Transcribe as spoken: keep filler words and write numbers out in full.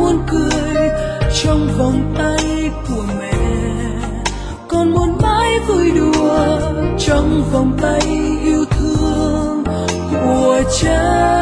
muốn cười trong vòng tay của mẹ, con muốn mãi vui đùa trong vòng tay yêu thương của cha.